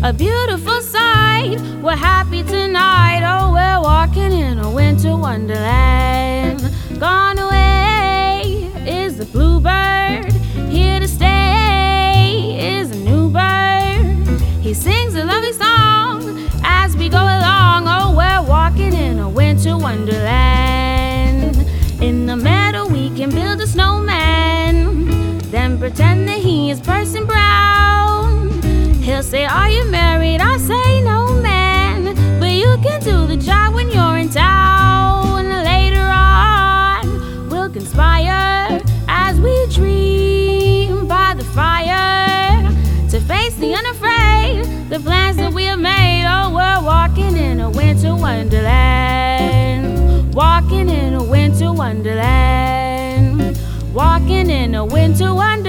a beautiful sight. We're happy tonight, oh, we're walking in a winter wonderland. Gone away is the bluebird, here to stay is a new bird. He sings a lovely song as we go along, oh, we're walking in a winter wonderland. In the meadow we can build a snowman, then pretend that he is Parson Brown. He'll say, are you married? I'll say, no, man, but you can do the job when you're in town. Later on, we'll conspire as we dream by the fire to face the unafraid, the plans that we have made. Oh, we're walking in a winter wonderland, walking in a winter wonderland, walking in a winter wonderland.